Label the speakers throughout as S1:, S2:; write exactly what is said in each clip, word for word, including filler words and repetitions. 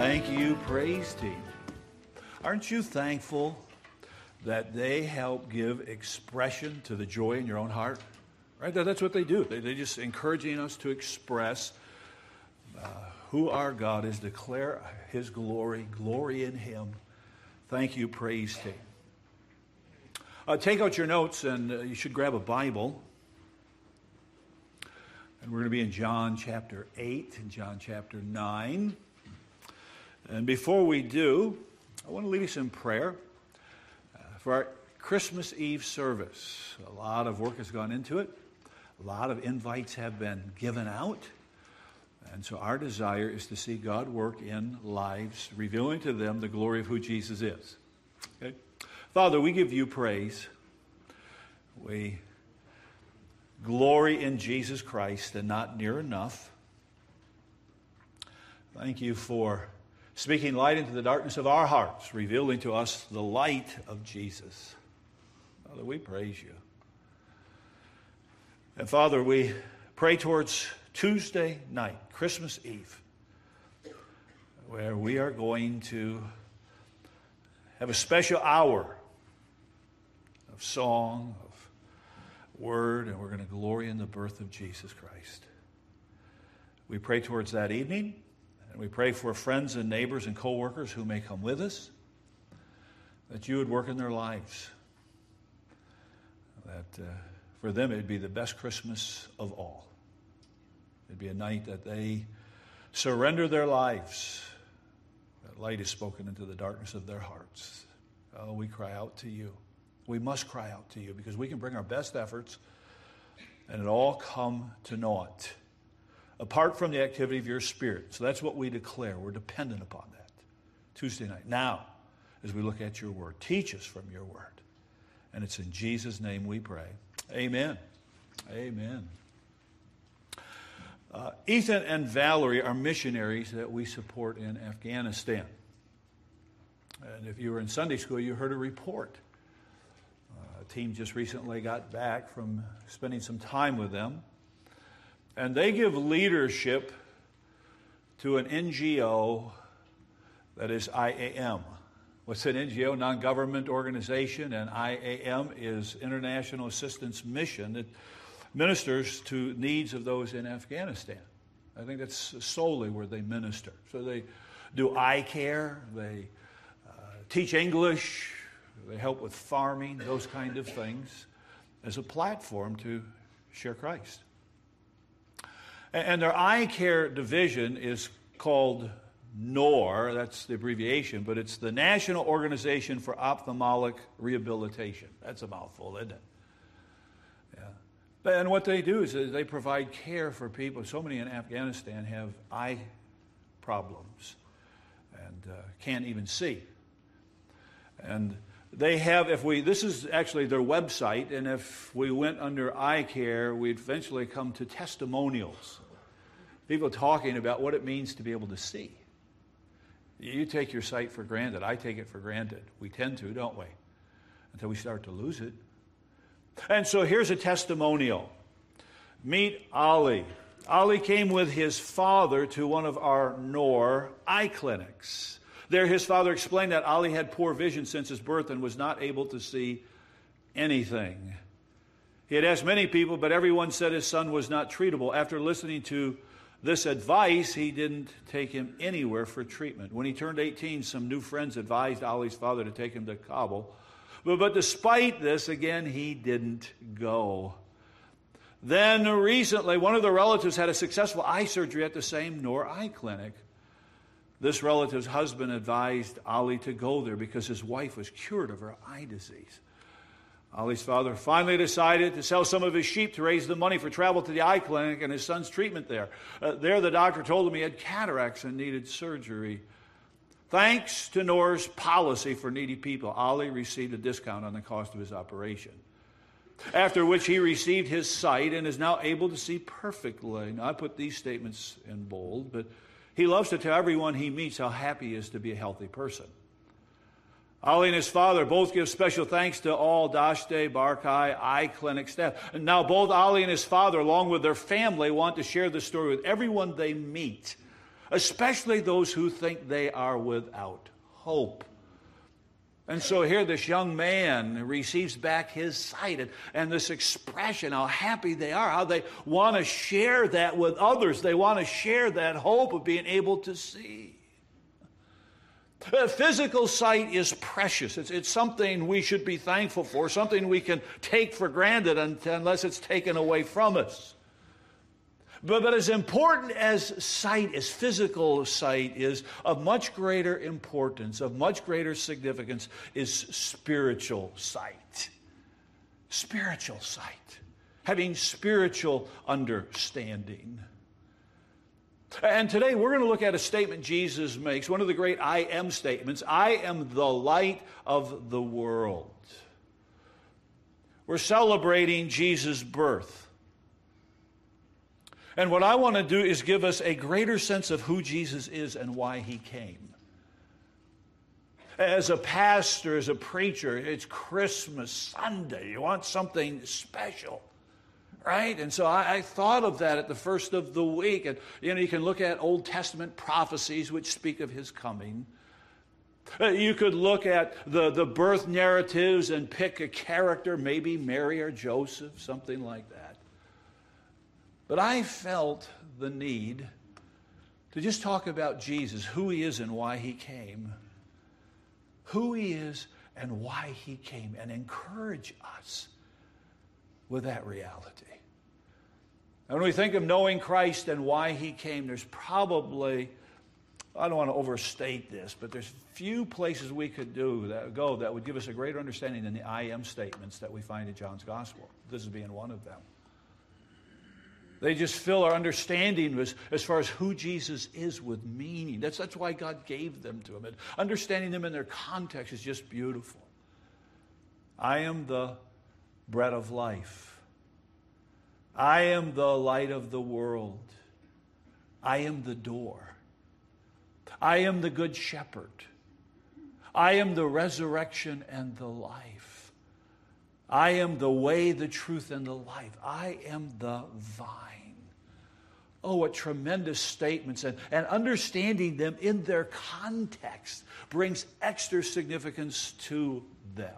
S1: Thank you, praise team. Aren't you thankful that they help give expression to the joy in your own heart? Right? That's what they do. They, they're just encouraging us to express uh, who our God is, declare His glory, glory in Him. Thank you, praise team. Uh, take out your notes, and uh, you should grab a Bible. And we're going to be in John chapter eight and John chapter nine. And before we do, I want to lead us in prayer uh, for our Christmas Eve service. A lot of work has gone into it. A lot of invites have been given out. And so our desire is to see God work in lives, revealing to them the glory of who Jesus is. Okay? Father, we give you praise. We glory in Jesus Christ and not near enough. Thank you for speaking light into the darkness of our hearts, revealing to us the light of Jesus. Father, we praise you. And Father, we pray towards Tuesday night, Christmas Eve, where we are going to have a special hour of song, of word, and we're going to glory in the birth of Jesus Christ. We pray towards that evening. And we pray for friends and neighbors and co-workers who may come with us, that you would work in their lives, that uh, for them it would be the best Christmas of all. It'd be a night that they surrender their lives, that light is spoken into the darkness of their hearts. Oh, we cry out to you. We must cry out to you because we can bring our best efforts and it all come to naught apart from the activity of your Spirit. So that's what we declare. We're dependent upon that. Tuesday night. Now, as we look at your word, teach us from your word. And it's in Jesus' name we pray. Amen. Amen. Uh, Ethan and Valerie are missionaries that we support in Afghanistan. And if you were in Sunday school, you heard a report. Uh, a team just recently got back from spending some time with them. And they give leadership to an N G O that is I A M. What's an N G O? Non-government organization. And I A M is International Assistance Mission that ministers to needs of those in Afghanistan. I think that's solely where they minister. So they do eye care. They uh, teach English. They help with farming, those kind of things, as a platform to share Christ. And their eye care division is called NOR, that's the abbreviation, but it's the National Organization for Ophthalmic Rehabilitation. That's a mouthful, isn't it? Yeah. And what they do is they provide care for people. So many in Afghanistan have eye problems and uh, can't even see. And they have, if we, this is actually their website, and if we went under eye care, we'd eventually come to testimonials. People talking about what it means to be able to see. You take your sight for granted. I take it for granted. We tend to, don't we? Until we start to lose it. And so here's a testimonial. Meet Ali. Ali came with his father to one of our NOR eye clinics. There his father explained that Ali had poor vision since his birth and was not able to see anything. He had asked many people, but everyone said his son was not treatable. After listening to this advice, he didn't take him anywhere for treatment. When he turned eighteen, some new friends advised Ali's father to take him to Kabul. But, but despite this, again, he didn't go. Then recently, one of the relatives had a successful eye surgery at the same NOR eye clinic. This relative's husband advised Ali to go there because his wife was cured of her eye disease. Ali's father finally decided to sell some of his sheep to raise the money for travel to the eye clinic and his son's treatment there. Uh, there, the doctor told him he had cataracts and needed surgery. Thanks to NOR's policy for needy people, Ali received a discount on the cost of his operation. After which he received his sight and is now able to see perfectly. Now, I put these statements in bold, but he loves to tell everyone he meets how happy he is to be a healthy person. Ali and his father both give special thanks to all Dashte Barkai Eye Clinic staff. And now both Ali and his father, along with their family, want to share this story with everyone they meet. especially those who think they are without hope. And so here this young man receives back his sight, and, and this expression, how happy they are, how they want to share that with others. They want to share that hope of being able to see. Physical sight is precious. It's, it's something we should be thankful for, something we can take for granted unless it's taken away from us. But, but as important as sight, as physical sight is, of much greater importance, of much greater significance, is spiritual sight. Spiritual sight. Having spiritual understanding. And today we're going to look at a statement Jesus makes, one of the great I am statements. I am the light of the world. We're celebrating Jesus' birth. And what I want to do is give us a greater sense of who Jesus is and why he came. As a pastor, as a preacher, it's Christmas Sunday. You want something special, right? And so I, I thought of that at the first of the week. And you know, you can look at Old Testament prophecies which speak of his coming. Uh, you could look at the, the birth narratives and pick a character, maybe Mary or Joseph, something like that. But I felt the need to just talk about Jesus, who he is and why he came. Who he is and why he came, and encourage us with that reality. And when we think of knowing Christ and why he came, there's probably, I don't want to overstate this, but there's few places we could do that, go that would give us a greater understanding than the I am statements that we find in John's Gospel. This is being one of them. They just fill our understanding as, as far as who Jesus is with meaning. That's, that's why God gave them to him. And understanding them in their context is just beautiful. I am the bread of life. I am the light of the world. I am the door. I am the good shepherd. I am the resurrection and the life. I am the way, the truth, and the life. I am the vine. Oh, what tremendous statements. And, and understanding them in their context brings extra significance to them.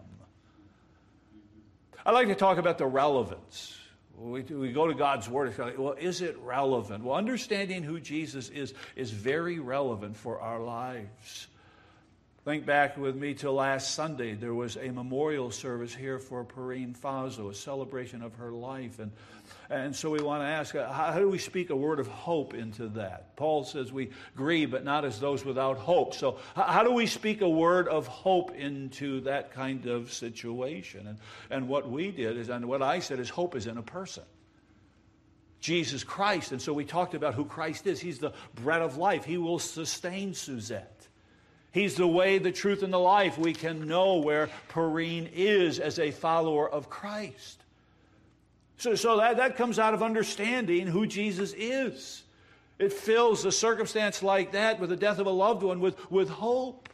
S1: I like to talk about the relevance. We, we go to God's Word. It's like, well, is it relevant? Well, understanding who Jesus is is very relevant for our lives. Think back with me to last Sunday. There was a memorial service here for Perrine Fazo, a celebration of her life. And, and so we want to ask, how, how do we speak a word of hope into that? Paul says we grieve, but not as those without hope. So how, how do we speak a word of hope into that kind of situation? And, and what we did is, and what I said is, hope is in a person. Jesus Christ. And so we talked about who Christ is. He's the bread of life. He will sustain Suzette. He's the way, the truth, and the life. We can know where Perrine is as a follower of Christ. So, so that, that comes out of understanding who Jesus is. It fills a circumstance like that with the death of a loved one with, with hope.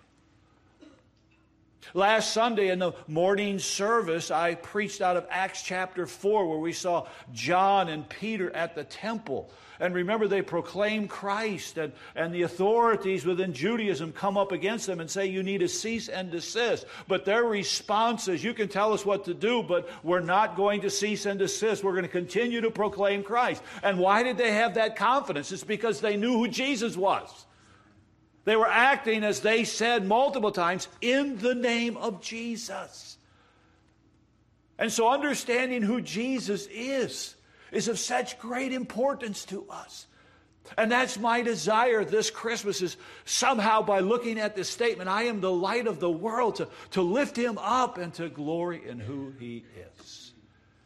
S1: Last Sunday in the morning service, I preached out of Acts chapter four, where we saw John and Peter at the temple. And remember, they proclaim Christ, and, and the authorities within Judaism come up against them and say, you need to cease and desist. But their response is, you can tell us what to do, but we're not going to cease and desist. We're going to continue to proclaim Christ. And why did they have that confidence? It's because they knew who Jesus was. They were acting, as they said multiple times, in the name of Jesus. And so understanding who Jesus is is of such great importance to us. And that's my desire this Christmas, is somehow by looking at this statement, I am the light of the world, to, to lift him up and to glory in who he is.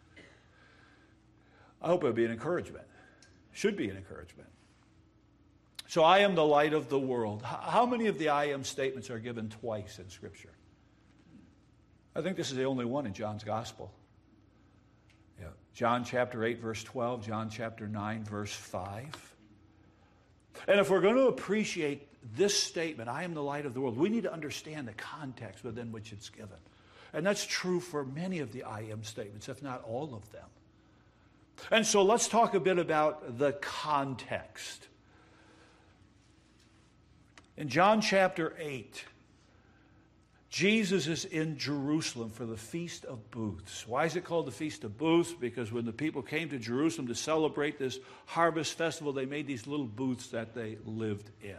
S1: I hope it will be an encouragement. Should be an encouragement. So I am the light of the world. How many of the I am statements are given twice in Scripture? I think this is the only one in John's Gospel. Yeah. John chapter eight, verse twelve, John chapter nine, verse five. And if we're going to appreciate this statement, I am the light of the world, we need to understand the context within which it's given. And that's true for many of the I am statements, if not all of them. And so let's talk a bit about the context. In John chapter eight, Jesus is in Jerusalem for the Feast of Booths. Why is it called the Feast of Booths? Because when the people came to Jerusalem to celebrate this harvest festival, they made these little booths that they lived in.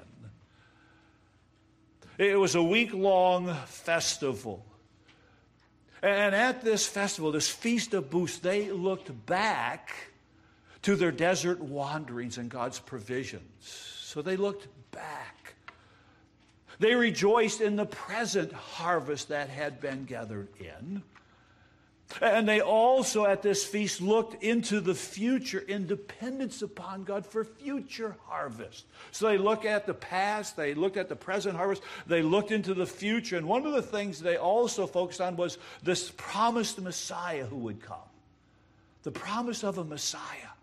S1: It was a week-long festival. And at this festival, this Feast of Booths, they looked back to their desert wanderings and God's provisions. So they looked back. They rejoiced in the present harvest that had been gathered in. And they also at this feast looked into the future in dependence upon God for future harvest. So they looked at the past, they looked at the present harvest, they looked into the future. And one of the things they also focused on was this promised Messiah who would come. The promise of a Messiah.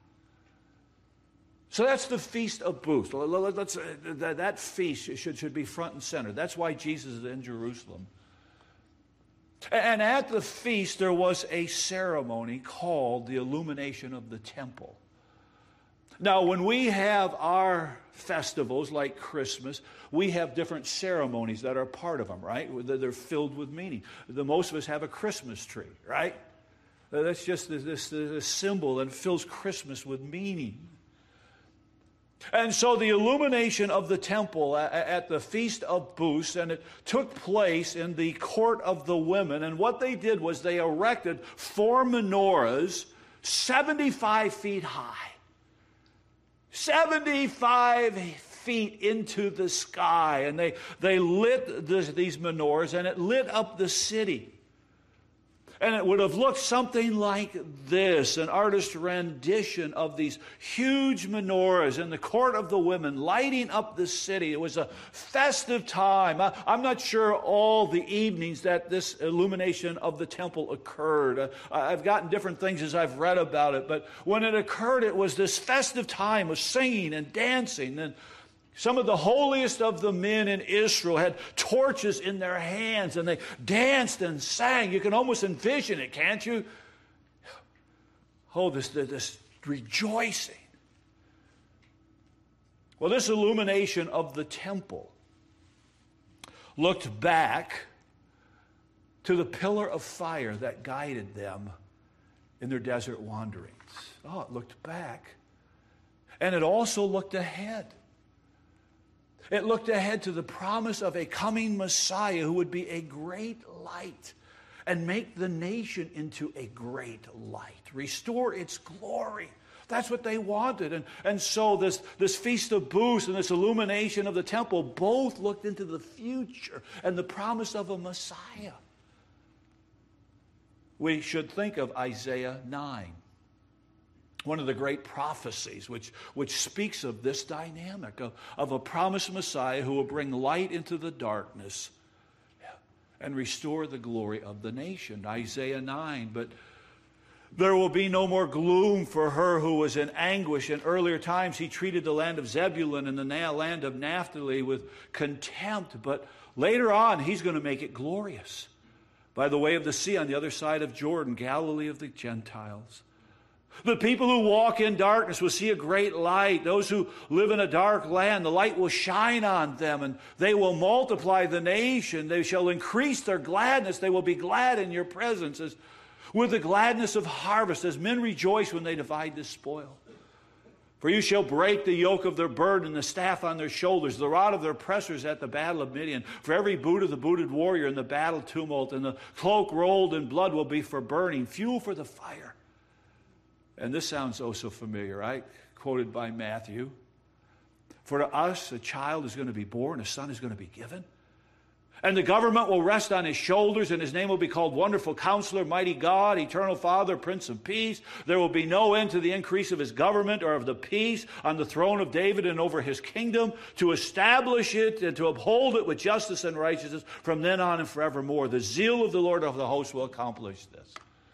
S1: So that's the Feast of Booths. Let's, that feast should, should be front and center. That's why Jesus is in Jerusalem. And at the feast, there was a ceremony called the illumination of the temple. Now, when we have our festivals like Christmas, we have different ceremonies that are part of them, right? They're filled with meaning. The most of us have a Christmas tree, right? That's just this, this, this symbol that fills Christmas with meaning. And so the illumination of the temple at the Feast of Booths, and it took place in the court of the women. And what they did was they erected four menorahs seventy-five feet high. seventy-five feet into the sky. And they, they lit this, these menorahs, and it lit up the city. And it would have looked something like this, an artist's rendition of these huge menorahs in the court of the women lighting up the city. It was a festive time. I, I'm not sure all the evenings that this illumination of the temple occurred. Uh, I've gotten different things as I've read about it, but when it occurred, it was this festive time of singing and dancing. And some of the holiest of the men in Israel had torches in their hands, and they danced and sang. You can almost envision it, can't you? Oh, this, this rejoicing. Well, this illumination of the temple looked back to the pillar of fire that guided them in their desert wanderings. Oh, it looked back. And it also looked ahead. It looked ahead to the promise of a coming Messiah who would be a great light and make the nation into a great light, restore its glory. That's what they wanted. And, and so this, this Feast of Booths and this illumination of the temple both looked into the future and the promise of a Messiah. We should think of Isaiah nine. One of the great prophecies which, which speaks of this dynamic of, of a promised Messiah who will bring light into the darkness and restore the glory of the nation. Isaiah nine, but there will be no more gloom for her who was in anguish. In earlier times he treated the land of Zebulun and the land of Naphtali with contempt, but later on he's going to make it glorious. By the way of the sea on the other side of Jordan, Galilee of the Gentiles. The people who walk in darkness will see a great light. Those who live in a dark land, the light will shine on them, and they will multiply the nation. They shall increase their gladness. They will be glad in your presence as with the gladness of harvest, as men rejoice when they divide the spoil. For you shall break the yoke of their burden, the staff on their shoulders, the rod of their oppressors at the battle of Midian. For every boot of the booted warrior in the battle tumult, and the cloak rolled in blood will be for burning, fuel for the fire. And this sounds oh so familiar, right? Quoted by Matthew. For to us a child is going to be born, a son is going to be given. And the government will rest on his shoulders, and his name will be called Wonderful Counselor, Mighty God, Eternal Father, Prince of Peace. There will be no end to the increase of his government or of the peace on the throne of David and over his kingdom, to establish it and to uphold it with justice and righteousness from then on and forevermore. The zeal of the Lord of the hosts will accomplish this.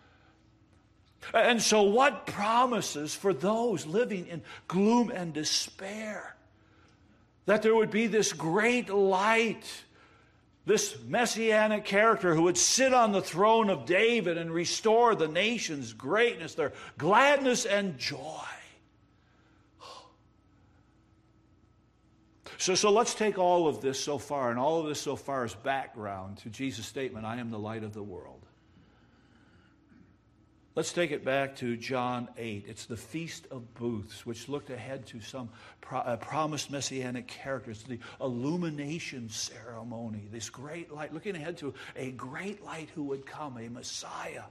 S1: And so what promises for those living in gloom and despair? That there would be this great light, this messianic character who would sit on the throne of David and restore the nation's greatness, their gladness and joy. So, so let's take all of this so far, and all of this so far as background to Jesus' statement, I am the light of the world. Let's take it back to John eight. It's the Feast of Booths, which looked ahead to some pro- uh, promised messianic characters, the illumination ceremony, this great light, looking ahead to a great light who would come, a Messiah.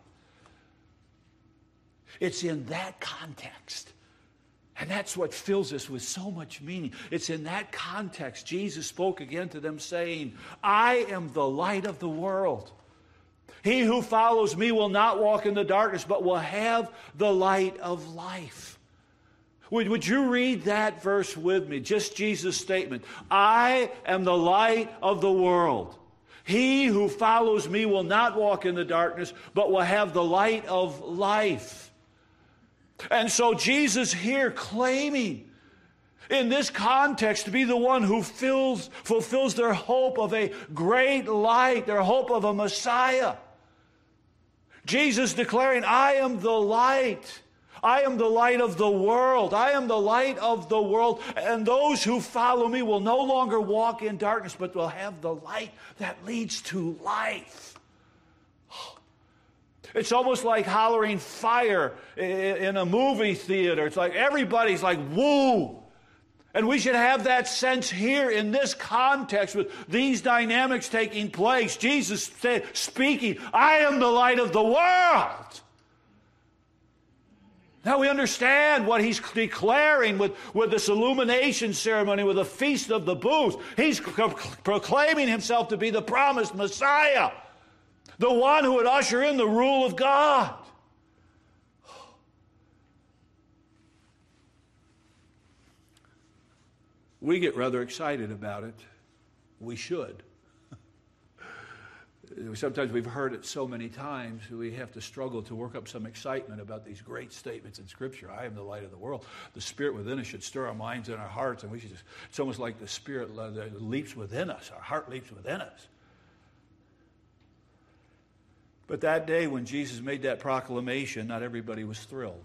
S1: It's in that context. And that's what fills us with so much meaning. It's in that context Jesus spoke again to them saying, I am the light of the world. He who follows me will not walk in the darkness, but will have the light of life. Would, would you read that verse with me? Just Jesus' statement. I am the light of the world. He who follows me will not walk in the darkness, but will have the light of life. And so Jesus here claiming in this context to be the one who fills, fulfills their hope of a great light, their hope of a Messiah. Jesus declaring, I am the light. I am the light of the world. I am the light of the world. And those who follow me will no longer walk in darkness, but will have the light that leads to life. It's almost like hollering fire in a movie theater. It's like everybody's like, woo! And we should have that sense here in this context with these dynamics taking place. Jesus said, speaking, I am the light of the world. Now we understand what he's declaring with, with this illumination ceremony, with the Feast of the Booths. He's pro- proclaiming himself to be the promised Messiah, the one who would usher in the rule of God. We get rather excited about it. We should. Sometimes we've heard it so many times, we have to struggle to work up some excitement about these great statements in Scripture. I am the light of the world. The Spirit within us should stir our minds and our hearts, and we should just, it's almost like the Spirit leaps within us. Our heart leaps within us. But that day when Jesus made that proclamation, not everybody was thrilled.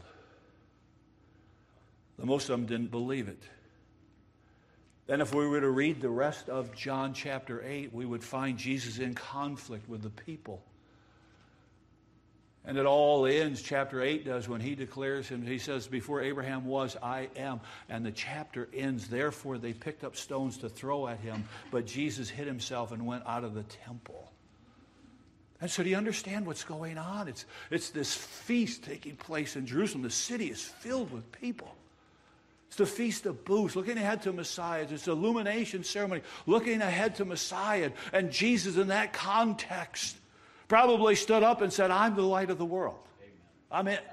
S1: Most of them didn't believe it. Then if we were to read the rest of John chapter eight, we would find Jesus in conflict with the people. And it all ends, chapter eight does, when he declares him, he says, before Abraham was, I am. And the chapter ends, therefore they picked up stones to throw at him, but Jesus hid himself and went out of the temple. And so do you understand what's going on? It's, it's this feast taking place in Jerusalem. The city is filled with people. It's the Feast of Booths, looking ahead to Messiah. It's the illumination ceremony, looking ahead to Messiah. And Jesus, in that context, probably stood up and said, I'm the light of the world. Amen. I'm it.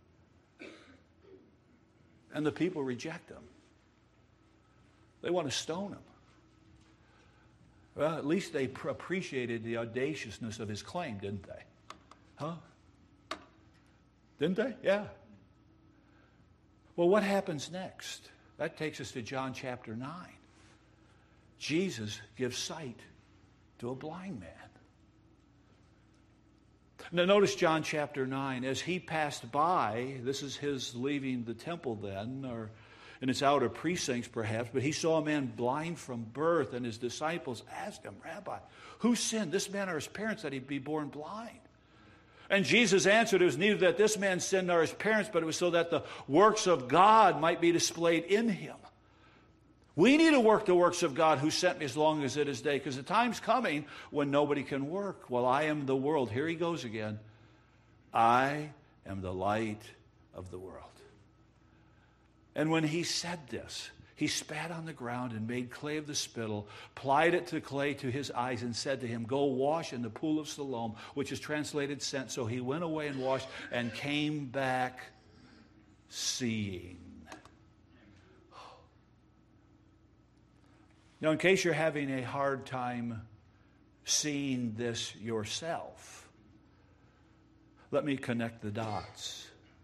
S1: And the people reject him. They want to stone him. Well, at least they pr- appreciated the audaciousness of his claim, didn't they? Huh? Didn't they? Yeah. Well, what happens next? That takes us to John chapter nine. Jesus gives sight to a blind man. Now notice John chapter nine. As he passed by, this is his leaving the temple then, or in its outer precincts perhaps, but he saw a man blind from birth, and his disciples asked him, Rabbi, who sinned, this man or his parents, that he be born blind? And Jesus answered, it was neither that this man sinned nor his parents, but it was so that the works of God might be displayed in him. We need to work the works of God who sent me as long as it is day, because the time's coming when nobody can work. Well, I am the world. Here he goes again. I am the light of the world. And when he said this, he spat on the ground and made clay of the spittle, plied it to clay to his eyes, and said to him, go wash in the pool of Siloam, which is translated sent. So he went away and washed and came back seeing. Now, in case you're having a hard time seeing this yourself, let me connect the dots.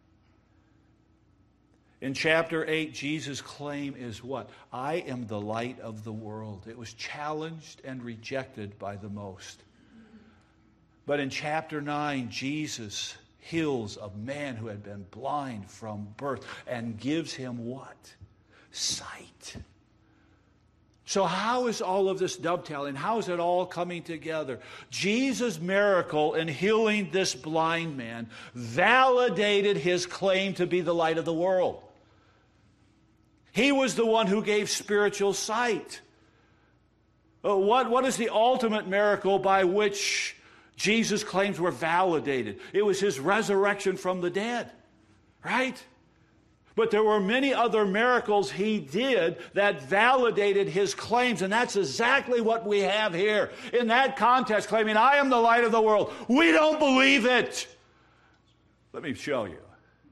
S1: In chapter eight, Jesus' claim is what? I am the light of the world. It was challenged and rejected by the most. But in chapter nine, Jesus heals a man who had been blind from birth and gives him what? Sight. So how is all of this dovetailing? How is it all coming together? Jesus' miracle in healing this blind man validated his claim to be the light of the world. He was the one who gave spiritual sight. Uh, what, what is the ultimate miracle by which Jesus' claims were validated? It was his resurrection from the dead, right? But there were many other miracles he did that validated his claims, and that's exactly what we have here. In that context, claiming, I am the light of the world. We don't believe it. Let me show you.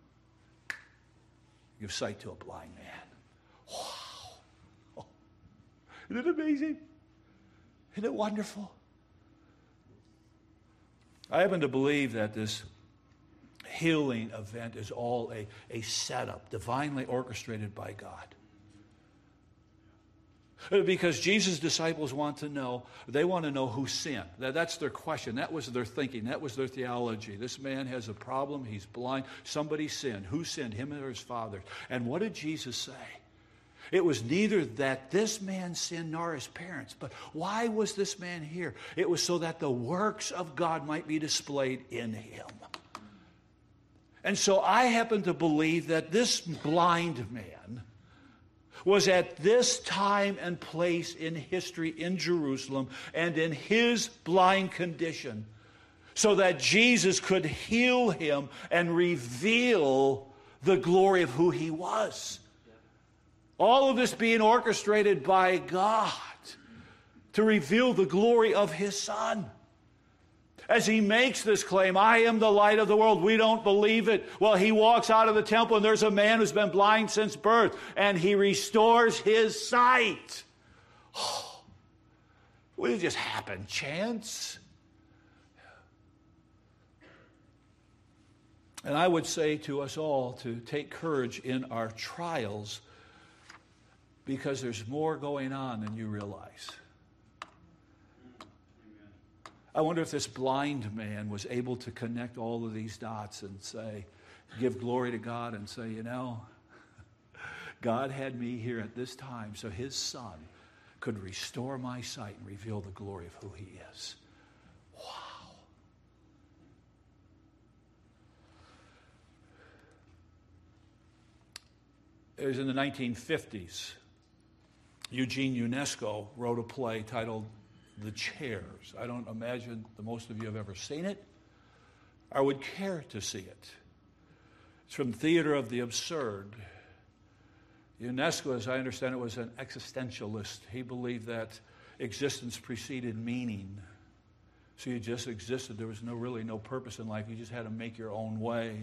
S1: Give sight to a blind man. Wow. Isn't it amazing? Isn't it wonderful? I happen to believe that this healing event is all a, a setup, divinely orchestrated by God. Because Jesus' disciples want to know, they want to know who sinned. That, that's their question. That was their thinking. That was their theology. This man has a problem. He's blind. Somebody sinned. Who sinned, him or his father? And what did Jesus say? It was neither that this man sinned nor his parents. But why was this man here? It was so that the works of God might be displayed in him. And so I happen to believe that this blind man was at this time and place in history in Jerusalem and in his blind condition so that Jesus could heal him and reveal the glory of who he was. All of this being orchestrated by God to reveal the glory of his Son. As he makes this claim, I am the light of the world, we don't believe it. Well, he walks out of the temple and there's a man who's been blind since birth, and he restores his sight. Oh, would it just happen? Chance? And I would say to us all to take courage in our trials, because there's more going on than you realize. I wonder if this blind man was able to connect all of these dots and say, give glory to God and say, you know, God had me here at this time so his Son could restore my sight and reveal the glory of who he is. Wow. It was in the nineteen fifties. Eugene Ionesco wrote a play titled The Chairs. I don't imagine that most of you have ever seen it or would care to see it. It's from Theater of the Absurd. Ionesco, as I understand it, was an existentialist. He believed that existence preceded meaning. So you just existed. There was no really no purpose in life. You just had to make your own way.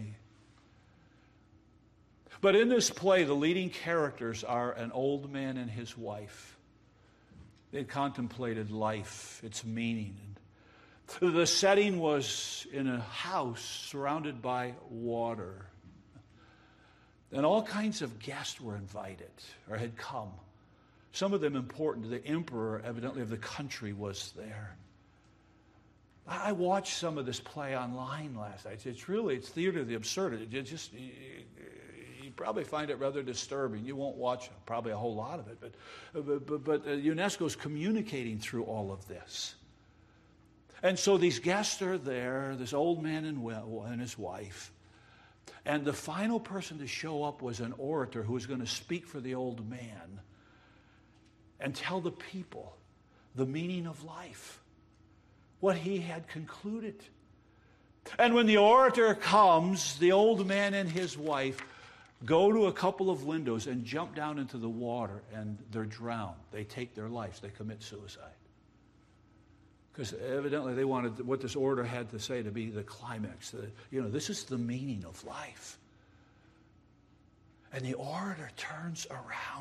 S1: But in this play, the leading characters are an old man and his wife. They contemplated life, its meaning. The setting was in a house surrounded by water. And all kinds of guests were invited or had come. Some of them important. The emperor, evidently, of the country was there. I watched some of this play online last night. It's really, it's Theater of the Absurd. It just, you, you probably find it rather disturbing. You won't watch probably a whole lot of it. But, but, but, but Ionesco's communicating through all of this. And so these guests are there, this old man and, and his wife. And the final person to show up was an orator who was going to speak for the old man and tell the people the meaning of life, what he had concluded. And when the orator comes, the old man and his wife go to a couple of windows and jump down into the water, and they're drowned. They take their lives. They commit suicide. Because evidently they wanted what this orator had to say to be the climax. The, you know, this is the meaning of life. And the orator turns around.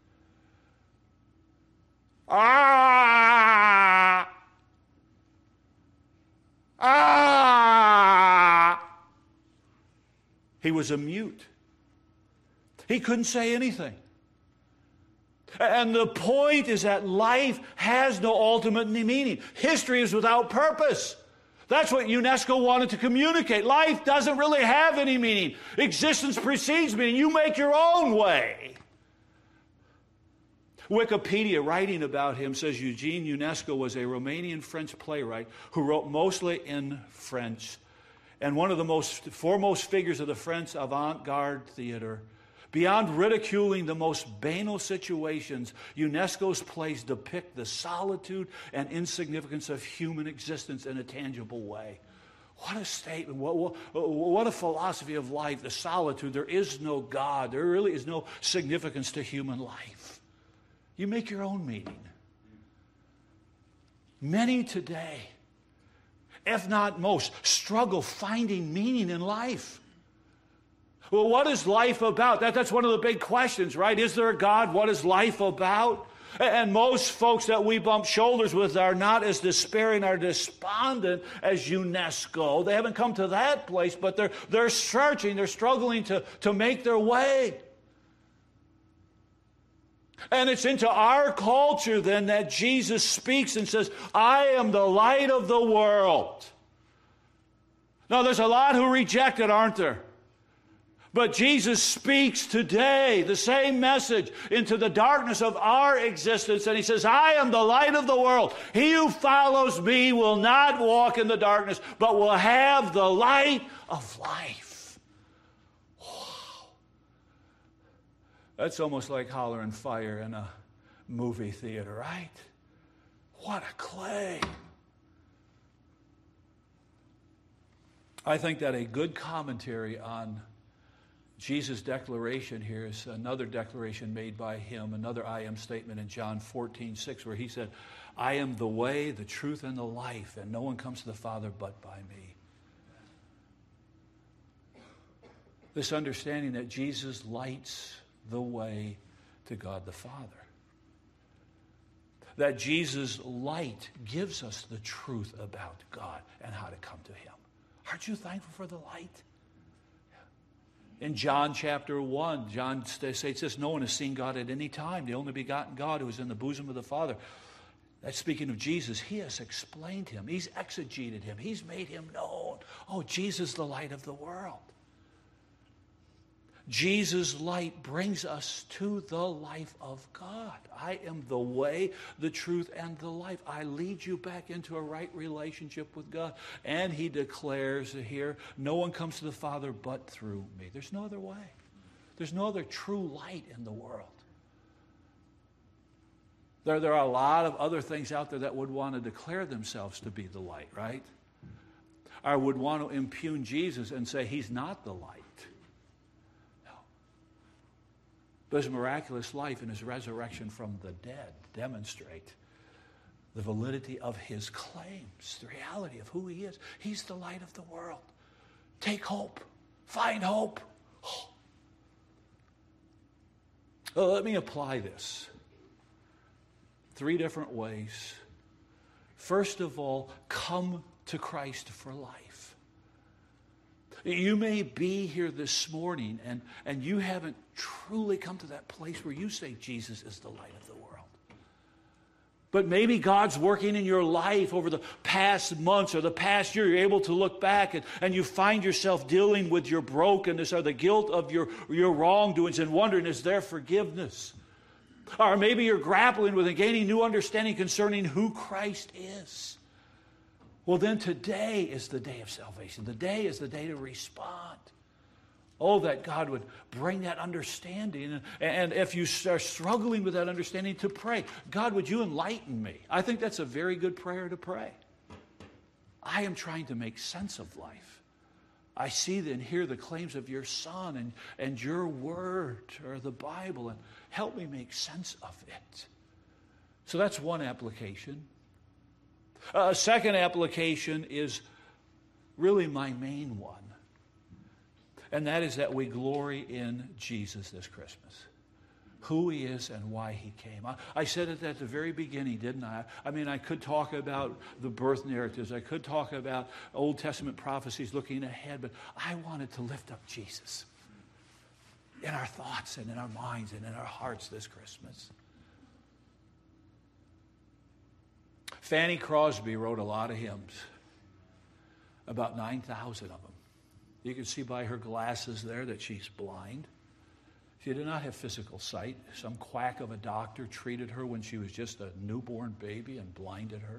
S1: Ah! Ah! He was a mute. He couldn't say anything. And the point is that life has no ultimate meaning. History is without purpose. That's what Ionesco wanted to communicate. Life doesn't really have any meaning. Existence precedes meaning. You make your own way. Wikipedia, writing about him, says Eugene Ionesco was a Romanian-French playwright who wrote mostly in French and one of the most foremost figures of the French avant-garde theater. Beyond ridiculing the most banal situations, Ionesco's plays depict the solitude and insignificance of human existence in a tangible way. What a statement. What, what, what a philosophy of life, the solitude. There is no God. There really is no significance to human life. You make your own meaning. Many today, if not most, struggle finding meaning in life. Well, what is life about? That, that's one of the big questions, right? Is there a God? What is life about? And most folks that we bump shoulders with are not as despairing or despondent as Ionesco. They haven't come to that place, but they're, they're searching, they're struggling to, to make their way. And it's into our culture then that Jesus speaks and says, I am the light of the world. Now, there's a lot who reject it, aren't there? But Jesus speaks today the same message into the darkness of our existence. And he says, I am the light of the world. He who follows me will not walk in the darkness, but will have the light of life. Wow. That's almost like hollering fire in a movie theater, right? What a claim. I think that a good commentary on Jesus' declaration here is another declaration made by him, another I am statement in John fourteen six, where he said, I am the way, the truth, and the life, and no one comes to the Father but by me. This understanding that Jesus lights the way to God the Father. That Jesus' light gives us the truth about God and how to come to him. Aren't you thankful for the light? In John chapter one, John states this, no one has seen God at any time. The only begotten God who is in the bosom of the Father. That's speaking of Jesus. He has explained him. He's exegeted him. He's made him known. Oh, Jesus, the light of the world. Jesus' light brings us to the life of God. I am the way, the truth, and the life. I lead you back into a right relationship with God. And he declares here, no one comes to the Father but through me. There's no other way. There's no other true light in the world. There, there are a lot of other things out there that would want to declare themselves to be the light, right? Or would want to impugn Jesus and say he's not the light. But his miraculous life and his resurrection from the dead demonstrate the validity of his claims, the reality of who he is. He's the light of the world. Take hope. Find hope. Oh. Well, let me apply this. Three different ways. First of all, come to Christ for life. You may be here this morning and, and you haven't truly come to that place where you say Jesus is the light of the world. But maybe God's working in your life over the past months or the past year. You're able to look back and, and you find yourself dealing with your brokenness or the guilt of your, your wrongdoings and wondering, is there forgiveness? Or maybe you're grappling with and gaining new understanding concerning who Christ is. Well, then today is the day of salvation. The day is the day to respond. Oh, that God would bring that understanding. And if you are struggling with that understanding, to pray, God, would you enlighten me? I think that's a very good prayer to pray. I am trying to make sense of life. I see and hear the claims of your Son and, and your Word or the Bible, and help me make sense of it. So that's one application. A second application is really my main one. And that is that we glory in Jesus this Christmas. Who he is and why he came. I, I said it at the very beginning, didn't I? I mean, I could talk about the birth narratives. I could talk about Old Testament prophecies looking ahead. But I wanted to lift up Jesus in our thoughts and in our minds and in our hearts this Christmas. Fanny Crosby wrote a lot of hymns, about nine thousand of them. You can see by her glasses there that she's blind. She did not have physical sight. Some quack of a doctor treated her when she was just a newborn baby and blinded her.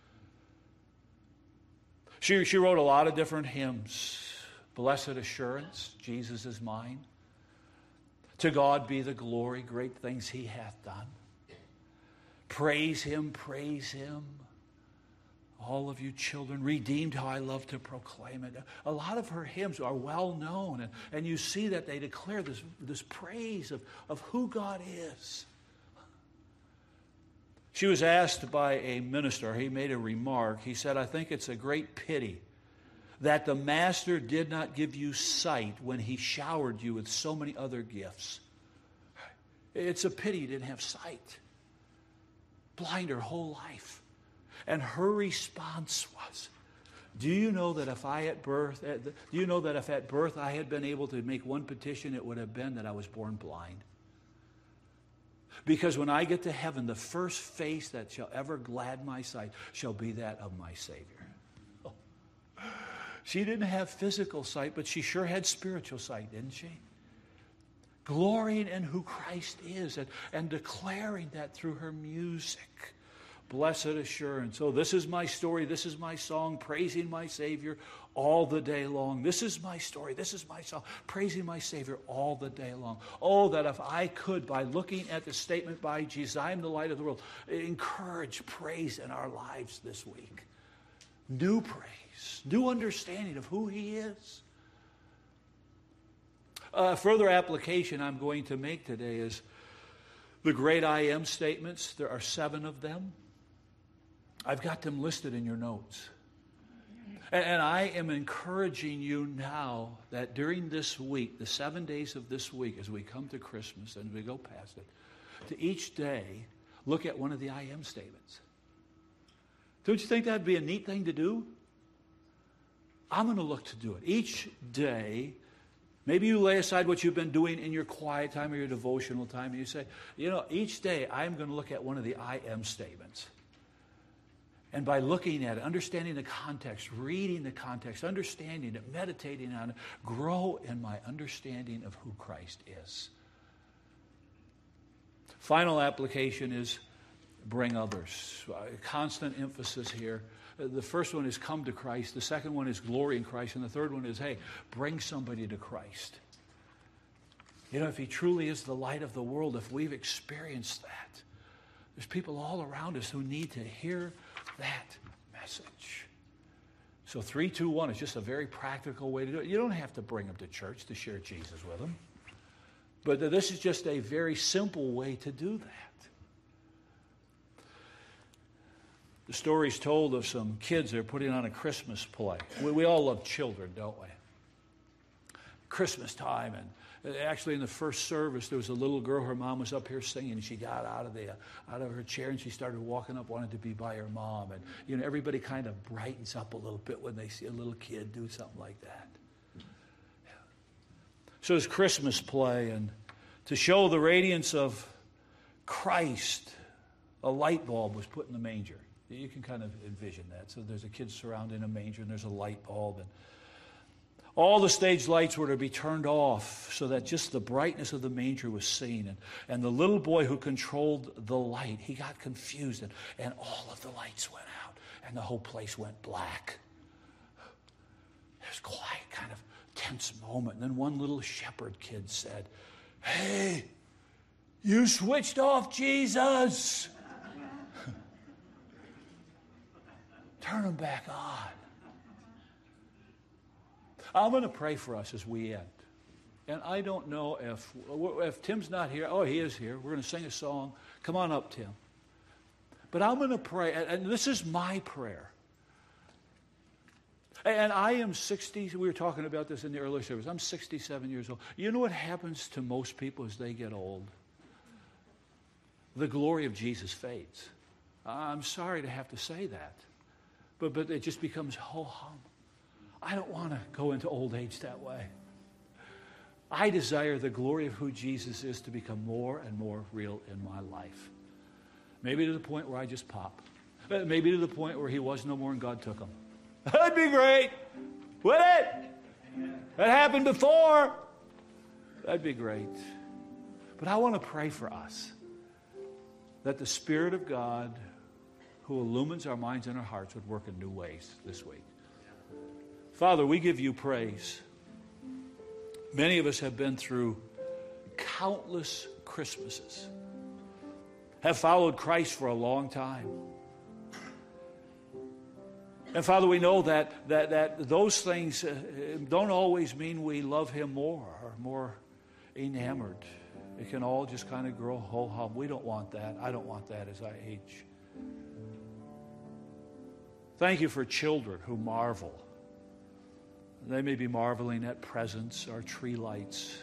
S1: She, she wrote a lot of different hymns. Blessed assurance, Jesus is mine. To God be the glory, great things he hath done. Praise him, praise him. All of you children, redeemed, how I love to proclaim it. A lot of her hymns are well known, and, and you see that they declare this, this praise of, of who God is. She was asked by a minister, he made a remark. He said, I think it's a great pity that the Master did not give you sight when he showered you with so many other gifts. It's a pity you didn't have sight. Blind her whole life. And her response was, do you know that if I at birth, do you know that if at birth I had been able to make one petition, it would have been that I was born blind? Because when I get to heaven, the first face that shall ever glad my sight shall be that of my Savior. Oh. She didn't have physical sight, but she sure had spiritual sight, didn't she? Glorying in who Christ is and, and declaring that through her music. Blessed assurance. Oh, this is my story. This is my song, praising my Savior all the day long. This is my story. This is my song, praising my Savior all the day long. Oh, that if I could, by looking at the statement by Jesus, I am the light of the world, encourage praise in our lives this week. New praise, new understanding of who he is. A further application I'm going to make today is the great I am statements. There are seven of them. I've got them listed in your notes. And, and I am encouraging you now that during this week, the seven days of this week, as we come to Christmas and we go past it, to each day look at one of the I am statements. Don't you think that would be a neat thing to do? I'm going to look to do it. Each day, maybe you lay aside what you've been doing in your quiet time or your devotional time, and you say, you know, each day I'm going to look at one of the I am statements. And by looking at it, understanding the context, reading the context, understanding it, meditating on it, grow in my understanding of who Christ is. Final application is bring others. A constant emphasis here. The first one is come to Christ. The second one is glory in Christ. And the third one is, hey, bring somebody to Christ. You know, if he truly is the light of the world, if we've experienced that, there's people all around us who need to hear that message. So three, two, one is just a very practical way to do it. You don't have to bring them to church to share Jesus with them. But this is just a very simple way to do that. The story's told of some kids that are putting on a Christmas play. We, we all love children, don't we? Christmas time, and actually in the first service, there was a little girl. Her mom was up here singing, and she got out of the out of her chair and she started walking up, wanted to be by her mom. And you know, everybody kind of brightens up a little bit when they see a little kid do something like that. Yeah. So it's Christmas play, and to show the radiance of Christ, a light bulb was put in the manger. You can kind of envision that. So there's a kid surrounding a manger, and there's a light bulb, and all the stage lights were to be turned off so that just the brightness of the manger was seen. And, and the little boy who controlled the light, he got confused, and, and all of the lights went out, and the whole place went black. It was quiet, kind of tense moment. And then one little shepherd kid said, "Hey, you switched off Jesus. Turn him back on." I'm going to pray for us as we end. And I don't know if, if Tim's not here. Oh, he is here. We're going to sing a song. Come on up, Tim. But I'm going to pray, and this is my prayer. And I am sixty. We were talking about this in the earlier service. I'm sixty-seven years old. You know what happens to most people as they get old? The glory of Jesus fades. I'm sorry to have to say that. But, but it just becomes ho-hum. I don't want to go into old age that way. I desire the glory of who Jesus is to become more and more real in my life. Maybe to the point where I just pop. Maybe to the point where he was no more and God took him. That'd be great. Would it? That happened before. That'd be great. But I want to pray for us that the Spirit of God who illumines our minds and our hearts would work in new ways this week. Father, we give you praise. Many of us have been through countless Christmases, have followed Christ for a long time. And Father, we know that that, that those things uh, don't always mean we love him more or more enamored. It can all just kind of grow ho-hum. We don't want that. I don't want that as I age. Thank you for children who marvel. They may be marveling at presents or tree lights.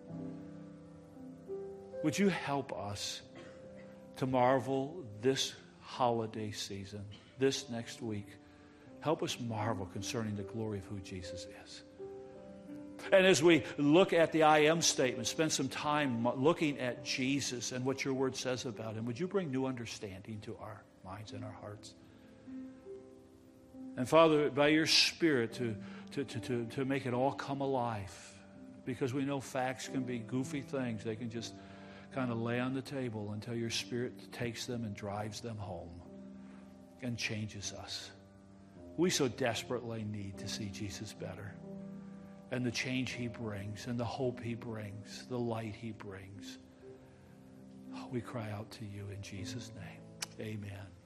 S1: Would you help us to marvel this holiday season, this next week? Help us marvel concerning the glory of who Jesus is. And as we look at the I am statement, spend some time looking at Jesus and what your word says about him, would you bring new understanding to our minds and our hearts? And Father, by your Spirit, to, to, to, to, to make it all come alive, because we know facts can be goofy things. They can just kind of lay on the table until your Spirit takes them and drives them home and changes us. We so desperately need to see Jesus better, and the change he brings, and the hope he brings, the light he brings. We cry out to you in Jesus' name. Amen.